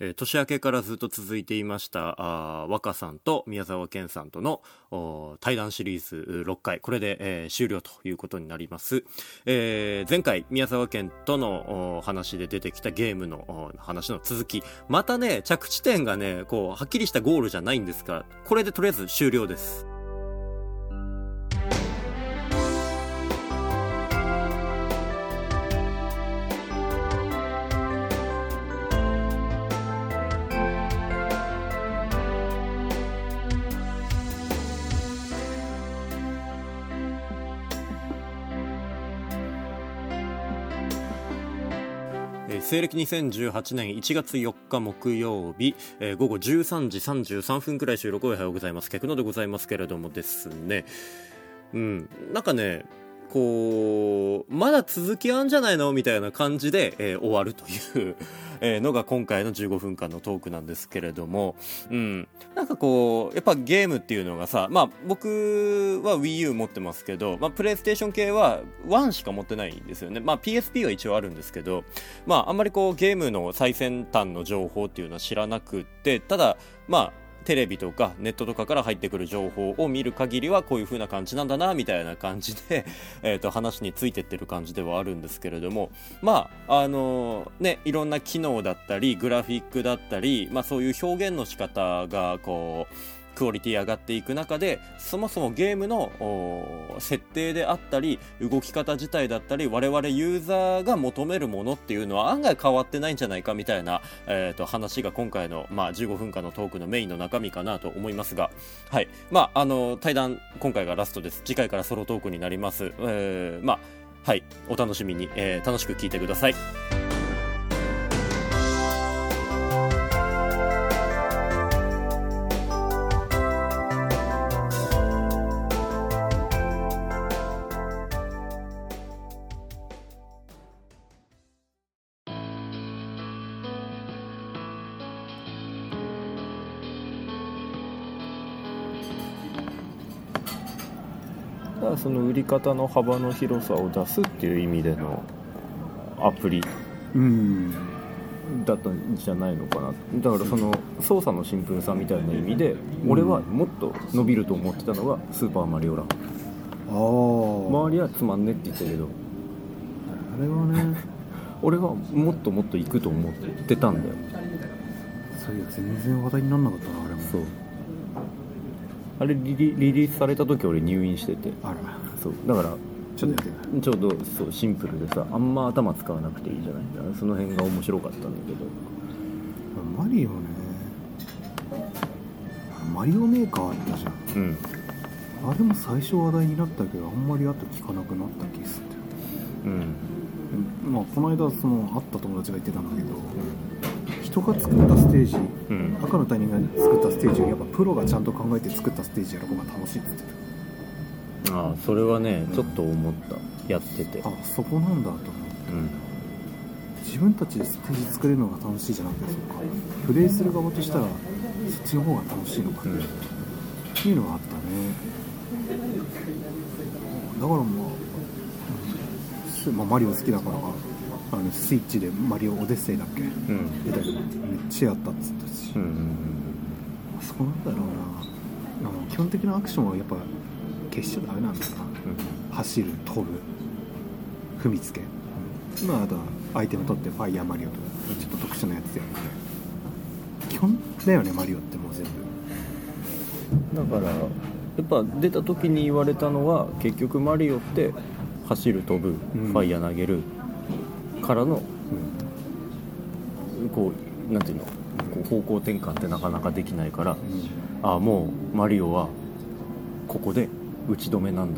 年明けからずっと続いていました若さんと宮沢賢さんとの対談シリーズ6回これで、終了ということになります。前回宮沢賢との話で出てきたゲームの話の続き、またね着地点がねこうはっきりしたゴールじゃないんですが、これでとりあえず終了です。西暦2018年1月4日木曜日、午後13時33分くらい収録をおはようございます。ケクノでございますけれどもですね、なんかねこうまだ続きあんじゃないのみたいな感じで、終わるというのが今回の15分間のトークなんですけれども、なんかこうやっぱゲームっていうのがさ、僕は Wii U 持ってますけど、プレイステーション系は1しか持ってないんですよね。PSP は一応あるんですけど、あんまりこうゲームの最先端の情報っていうのは知らなくって、ただテレビとかネットとかから入ってくる情報を見る限りはこういう風な感じなんだなみたいな感じで、話についてってる感じではあるんですけれども、いろんな機能だったりグラフィックだったり、そういう表現の仕方がこうクオリティ上がっていく中で、そもそもゲームの設定であったり動き方自体だったり我々ユーザーが求めるものっていうのは案外変わってないんじゃないかみたいな、話が今回の、15分間のトークのメインの中身かなと思いますが、はい、対談今回がラストです。次回からソロトークになります。はい、お楽しみに、楽しく聞いてください。その売り方の幅の広さを出すっていう意味でのアプリだったんじゃないのかな。だからその操作のシンプルさみたいな意味で、俺はもっと伸びると思ってたのがスーパーマリオラン。周りはつまんねって言ったけど、 あれはね俺はもっともっと行くと思ってたんだよ。 そういや全然話題にならなかったな。あれもそう、あれリリースされた時俺入院してて、そうだからちょっとやってない。 ちょうどそうシンプルでさ、あんま頭使わなくていいじゃない。その辺が面白かったんだけど、 マリオね、マリオメーカーあったじゃん。あれも最初話題になったけどあんまり後聞かなくなったケースって。この間その会った友達が言ってたんだけど、人が作ったステージ、赤の他人が作ったステージをやっぱプロがちゃんと考えて作ったステージやる方が楽しいって言ってた。それはねちょっと思った、やってて、 そこなんだと思って、自分たちでステージ作れるのが楽しいじゃなくて、プレイする側としたらそっちの方が楽しいのかっていうのがあったね。だからマリオ好きだからスイッチでマリオオデッセイだっけ、出たけどめっちゃやったっつったし、そこなんだろうな。基本的なアクションはやっぱ消しちゃダメなんだよな。走る、飛ぶ、踏みつけ、あとはアイテム取ってファイヤーマリオとかちょっと特殊なやつやるんで、基本だよねマリオってもう全部。 だからやっぱ出た時に言われたのは、結局マリオって走る、飛ぶ、ファイヤー投げるからの、こうなんていうの、こう方向転換ってなかなかできないから、もうマリオはここで打ち止めなんだ、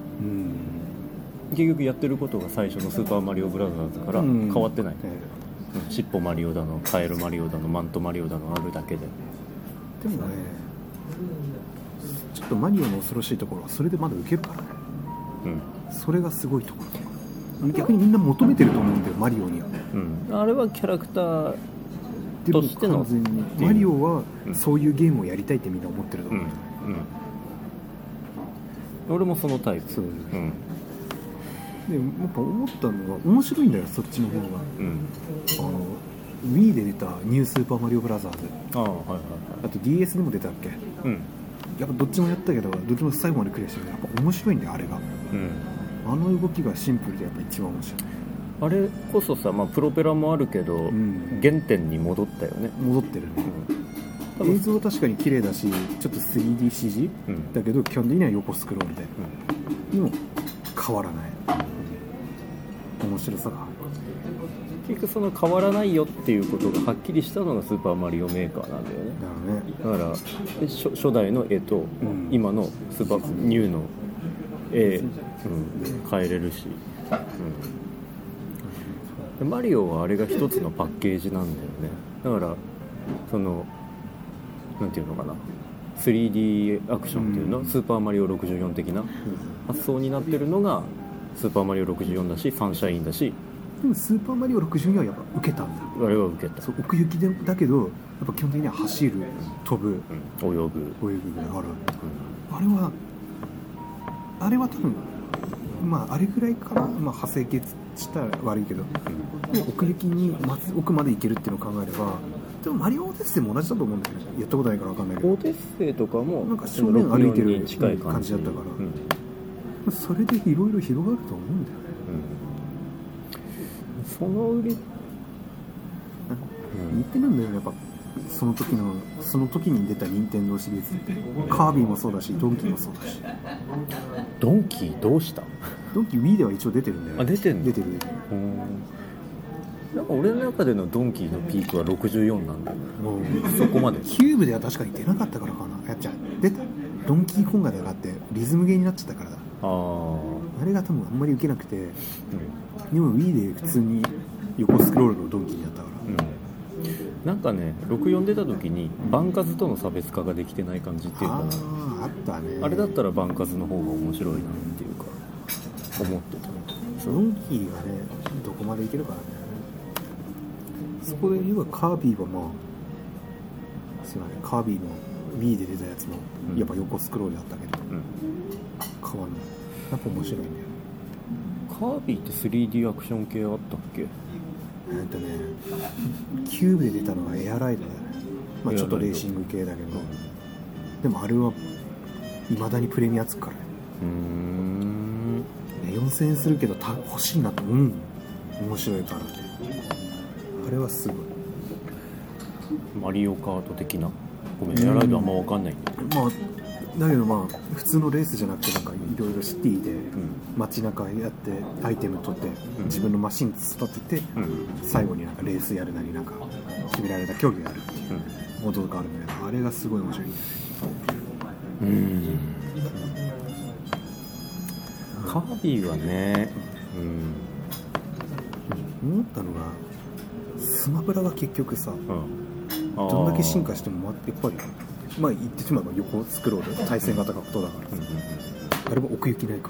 結局やってることが最初のスーパーマリオブラザーズから変わってない、尻尾マリオだのカエルマリオだのマントマリオだのあるだけで。 でもねちょっとマリオの恐ろしいところはそれでまだ受けるからね。それがすごいところ。逆にみんな求めてると思うんだよマリオには。 あれはキャラクターとしての、 完全にマリオはそういうゲームをやりたいってみんな思ってると思う。 俺もそのタイプ。 そう、でやっぱ思ったのが面白いんだよそっちの方が。 Wii で出たニュースーパーマリオブラザーズ、あと DS でも出たっけ、やっぱどっちもやったけどどっちも最後までクリアしてる。やっぱ面白いんだよあれが、あの動きがシンプルでやっぱ一番面白い。 あれこそさ、プロペラもあるけど、原点に戻ったよね。 戻ってるね、映像は確かに綺麗だしちょっと 3DCG、だけど基本的には横スクロールで、でも変わらない、面白さがある。 結局その変わらないよっていうことがはっきりしたのがスーパーマリオメーカーなんだよね。だから初代の絵と今のスーパーニューの絵、変えれるし、マリオはあれが一つのパッケージなんだよね。だからそのなんていうのかな、 3D アクションっていうの、スーパーマリオ64的な発想になってるのがスーパーマリオ64だし、サンシャインだし。 でもスーパーマリオ64はやっぱ受けたんだ。 あれは受けた。 そう奥行きだけどやっぱ基本的には走る、飛ぶ、 泳ぐぐらいある、あれは多分あれぐらいから、派生系したら悪いけど、奥行きに奥まで行けるっていうのを考えれば、でもマリオオデッセイも同じだと思うんだけど、やったことないから分かんないけど、 オデッセイとかもなんか正面歩いてる近い感じだったから、それでいろいろ広がると思うんだよね。 その売り、 似てるんだよね、やっぱその時に出た任天堂シリーズって、カービィもそうだしドンキーもそうだし。 ドンキーどうした？ ドンキー Wii では一応出てるんだよね。 出てる。なんか俺の中でのドンキーのピークは64なんだよ、そこまで。 キューブでは確かに出なかったからかな。やっちゃ出たドンキーコンガでがあってリズムゲーになっちゃったからだ。あれが多分あんまり受けなくて、でも Wii で普通に横スクロールのドンキーになったから、 なんかね、64出た時にバンカズとの差別化ができてない感じっていうかな。 あったね。 あれだったらバンカズの方が面白いなっていうか思ってた。 ドンキーがねどこまでいけるからね。そこで言えばカービィはすいません、カービィの Wii で出たやつもやっぱ横スクロールだったけど、変わんない。やっぱ面白いんだよ。 カービィって 3D アクション系あったっけ？ キューブで出たのがエアライドだよね。ちょっとレーシング系だけど、でもあれは未だにプレミアつくからね。4000円するけど欲しいなと面白いからね。あれはすごい。 マリオカート的な。ごめん、エアライドあんま分かんないんだよ。 だけど普通のレースじゃなくて、なんかいろいろシティで街中やってアイテム取って自分のマシン育てて、最後になんかレースやるなりなんか決められた競技があるっていうモードがあるんだけど、あれがすごい面白いんだよね。 カービィはね、 思ったのがスマブラが結局さ、どんだけ進化してもやっぱり言ってしまえば横スクロール対戦型格闘だからさ、あれも奥行きないから。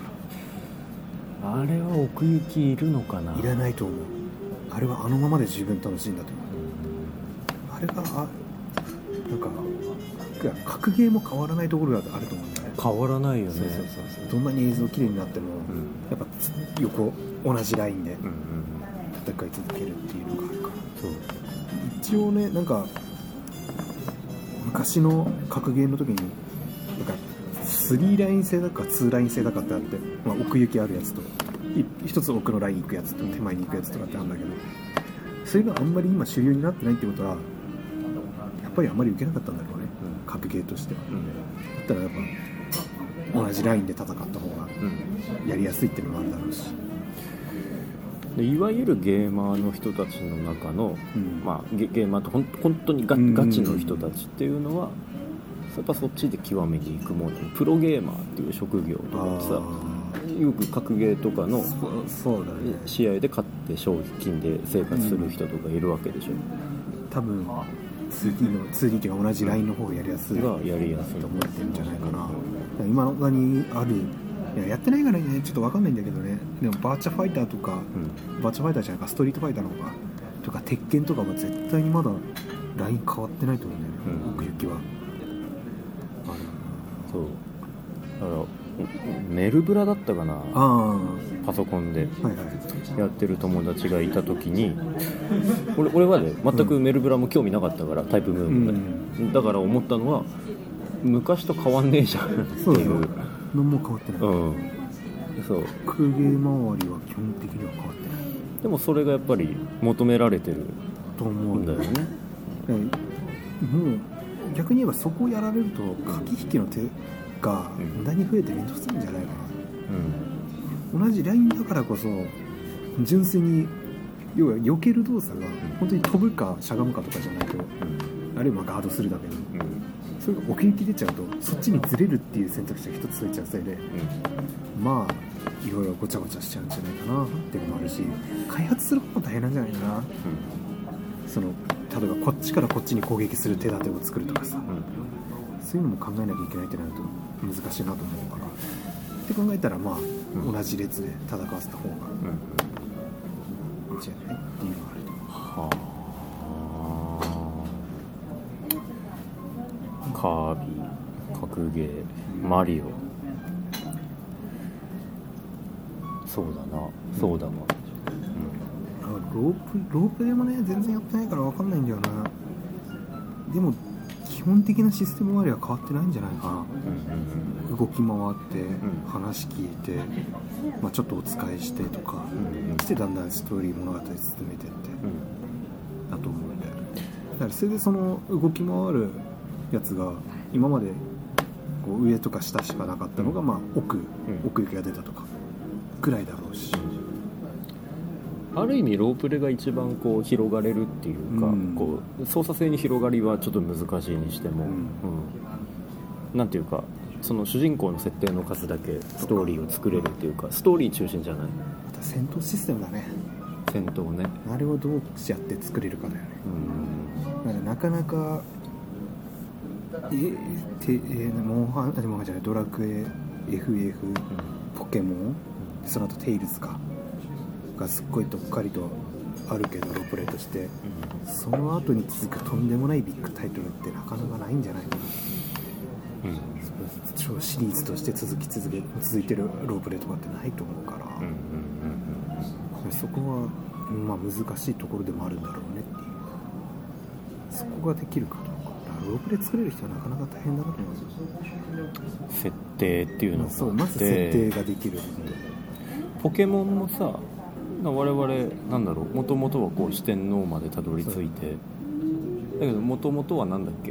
あれは奥行きいるのかな。 いらないと思う。あれはあのままで十分楽しいんだと思う。あれがなんか格ゲーも変わらないところがあると思うんだよね。 変わらないよね。 そうどんなに映像綺麗になっても、やっぱ横同じラインで戦い続けるっていうのがあるから。一応ね、なんか昔の格ゲーの時になんか3ライン制だか2ライン制だかってあって、奥行きあるやつと一つ奥のライン行くやつと手前に行くやつとかってあるんだけど、それがあんまり今主流になってないってことはやっぱりあんまり受けなかったんだろうね、格ゲーとしては。だったらやっぱ同じラインで戦った方がやりやすいっていうのもあるだろうし、 でいわゆるゲーマーの人たちの中の、ゲーマーと本当にガチの人たちっていうのは、やっぱそっちで極めに行くもの。プロゲーマーっていう職業とかってさ、よく格ゲーとかの試合で勝って賞金で生活する人とかいるわけでしょ。 多分 2D というか同じラインの方がやりやすいがやりやすいと思ってるんじゃないかな。今のにあるやってないからね、ちょっと分かんないんだけどね。でもバーチャファイターとか、バーチャファイターじゃないか、ストリートファイターの方がとか鉄拳とかは絶対にまだライン変わってないと思うんだよね、奥行きは。 そうだからメルブラだったかな、パソコンでやってる友達がいた時に、俺はね全くメルブラも興味なかったから、タイプムーンが、だから思ったのは昔と変わんねえじゃんっていう。 そうだよ、何も変わってない、 そう格ゲー周りは基本的には変わってない。 でもそれがやっぱり求められてると思うんだよね。 もう逆に言えばそこをやられると駆け引きの手が無駄に増えて面倒くさいんじゃないかな、同じラインだからこそ純粋に要は避ける動作が本当に飛ぶかしゃがむかとかじゃないと、あるいはガードするだけで、それが奥行き出ちゃうとそっちにずれるっていう選択肢が一つ増えちゃうせいで、まあいろいろごちゃごちゃしちゃうんじゃないかなっていうのもあるし、開発する方も大変なんじゃないかな、その例えばこっちからこっちに攻撃する手立てを作るとかさ、そういうのも考えなきゃいけないってなると難しいなと思うからって考えたら、まあ、同じ列で戦わせた方がいいんじゃないっていうのがあると思う。 カービィ、格ゲー、マリオ、そうだな、そうだわ、 ロープでもね全然やってないから分かんないんだよな。でも基本的なシステム周りは変わってないんじゃないかな、動き回って話聞いて、まあ、ちょっとお使いしてとかしてだんだんストーリー物語進めてって、だと思うんだよね。だからそれでその動き回るやつが今までこう上とか下しかなかったのが、まあ、奥行きが出たとかぐらいだろうし、 ある意味ロープレが一番こう広がれるっていうか、こう操作性に広がりはちょっと難しいにしても、なんていうかその主人公の設定の数だけストーリーを作れるっていうか、ストーリー中心じゃない。 また戦闘システムだね。 戦闘ね、 あれをどうやって作れるかだよね。だからなかなかモンハンじゃない、ドラクエ、FF、ポケモン、その後テイルズかがすっごいどっかりとあるけどロープレイとして、その後に続くとんでもないビッグタイトルってなかなかないんじゃないかな、超シリーズとして続いてるロープレイとかってないと思うから、そこは、まあ、難しいところでもあるんだろうねっていう、そこができるかどうか、ロープレイ作れる人はなかなか大変だなと思います。 設定っていうのがあって、 まず設定ができる。 ポケモンもさ、我々なんだろう、もともとはこう四天王までたどり着いて、だけどもともとはなんだっけ、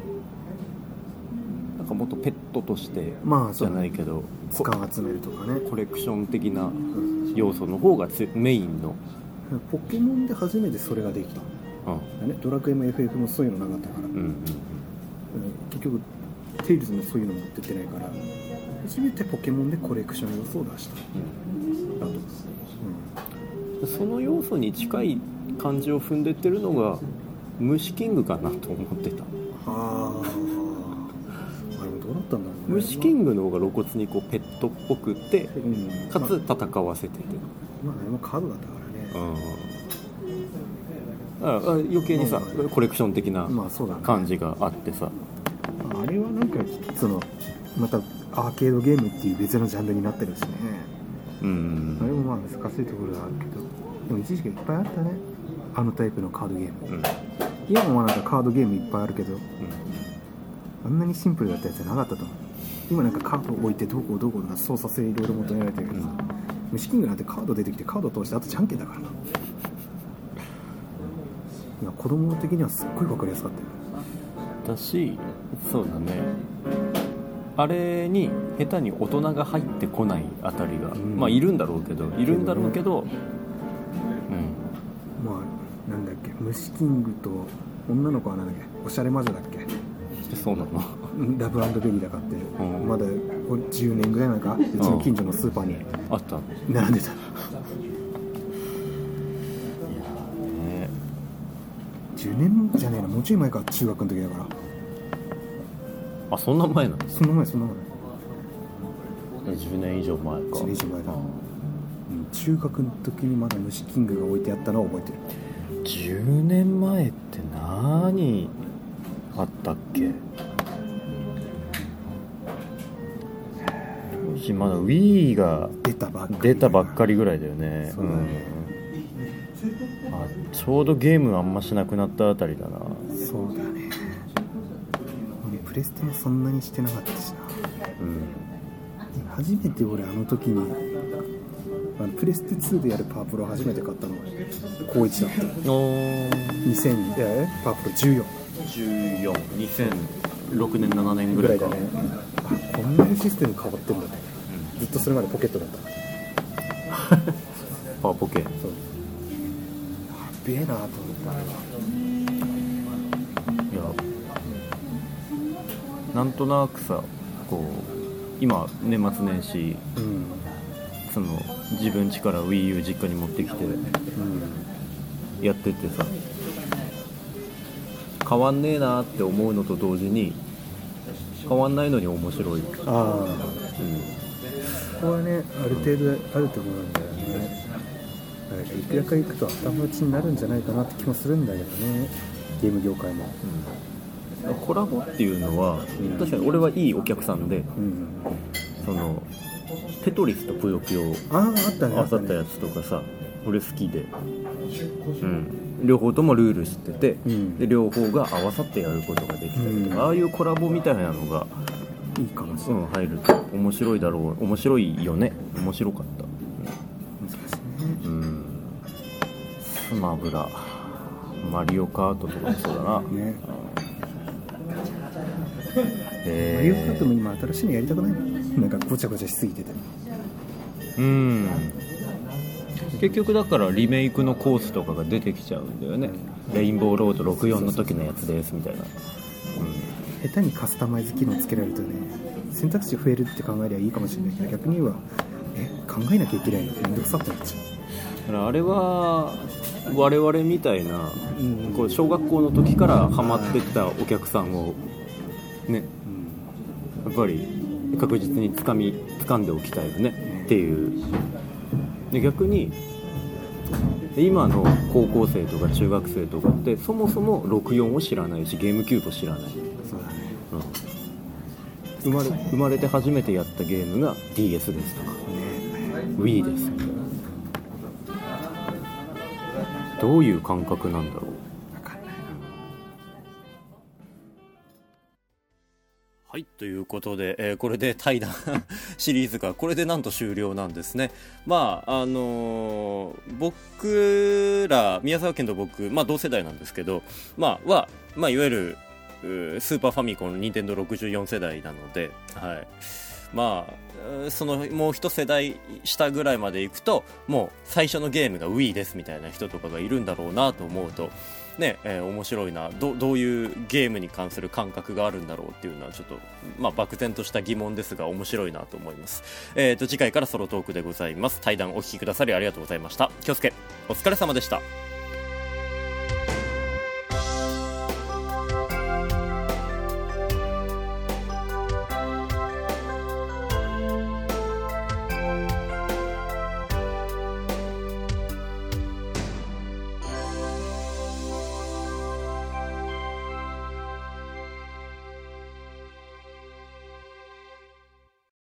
なんかもっとペットとしてじゃないけど、 図鑑集めるとかね、 コレクション的な要素の方がメインの。 ポケモンで初めてそれができた、ドラクエも FF もそういうのなかったから、結局テイルズもそういうの持ってってないから、初めてポケモンでコレクション要素を出した、だと、 その要素に近い感じを踏んでってるのが虫キングかなと思ってた。 あれもどうだったんだろうね。 虫キングの方が露骨にこうペットっぽくて、かつ戦わせてて、 まああれもカードだったからね、 余計にさ、コレクション的な感じがあってさ、 あれはなんかそのまたアーケードゲームっていう別のジャンルになってるしね、あれもまあ難しいところがあるけど、でも一時期いっぱいあったね、あのタイプのカードゲーム、今もなんかカードゲームいっぱいあるけど、あんなにシンプルだったやつじゃなかったと思う。今なんかカード置いてどこどこな操作性いろいろ求められてるけどさ、虫キングなんてカード出てきてカード通してあとじゃんけんだからな。いや子供的にはすっごい分かりやすかったよ。 だし、そうだね、あれに下手に大人が入ってこないあたりが、まあいるんだろうけど、まあなんだっけ、虫キングと女の子はなんだっけ、おしゃれ魔女だっけ、 そうなの、 ラブ&ベリーだかって、まだ10年ぐらい前か、うちの近所のスーパーにあった並んでた。10年じゃねえな、もうちょい前か、中学の時だから。 あ、そんな前なの？ そんな前。 10年以上前か。 10年以上前だ。中学の時にまだ虫キングが置いてあったのは覚えてる。 10年前って何あったっけ？虫時まだ Wii が出たばっかりぐらいだよね。 そうだね、 ちょうどゲームあんましなくなったあたりだな。 そうだね。プレステもそんなにしてなかったしな、初めて俺あの時にプレステ2でやるパワープロを初めて買ったのが高1だった。パワープロ 2006年7年ぐらいかだね。こんなにシステム変わってんだって、ずっとそれまでポケットだったパワーポケ。そう、 やべえなと思った。 いや、なんとなくさ、こう今年末年始、その自分家から Wii U 実家に持ってきて、やっててさ、変わんねえなって思うのと同時に変わんないのに面白い。 ここはね、ある程度あるところなんだよね。いくらか行くと頭打ちになるんじゃないかなって気もするんだけどね、ゲーム業界も。 コラボっていうのは、確かに俺はいいお客さんで、そのテトリスとぷよぷよあったやつとかさ、俺好きで、両方ともルール知ってて、で両方が合わさってやることができたりとか、ああいうコラボみたいなのがいいかもしれない、 入ると面白いだろう。面白いよね。面白かった。 難しいね。 スマブラ、マリオカートとかもそうだな、 ね。マリオカートも今新しいのやりたくないの？なんかごちゃごちゃしすぎてて。 結局だからリメイクのコースとかが出てきちゃうんだよね。レインボーロード64の時のやつですみたいな。 下手にカスタマイズ機能つけられるとね、選択肢増えるって考えればいいかもしれないけど、逆に言えば考えなきゃいけないのめんどくさってなっちゃう。 だからあれは我々みたいな、こう小学校の時からハマってったお客さんをね、やっぱり確実に掴んでおきたいよねっていう。で逆に今の高校生とか中学生とかってそもそも64を知らないし、ゲームキューブを知らない。 そうだね。 生まれて初めてやったゲームが DS ですとか、Wii ですみたいな。どういう感覚なんだろう。はい、ということで、これで対談シリーズがこれでなんと終了なんですね。僕ら宮沢県と僕、同世代なんですけど、いわゆるスーパーファミコン、任天堂64世代なので、そのもう一世代下ぐらいまで行くと、もう最初のゲームが Wii ですみたいな人とかがいるんだろうなと思うとね、面白いな。どういうゲームに関する感覚があるんだろうっていうのはちょっと、漠然とした疑問ですが面白いなと思います。次回からソロトークでございます。対談お聞きくださりありがとうございました。京介お疲れ様でした。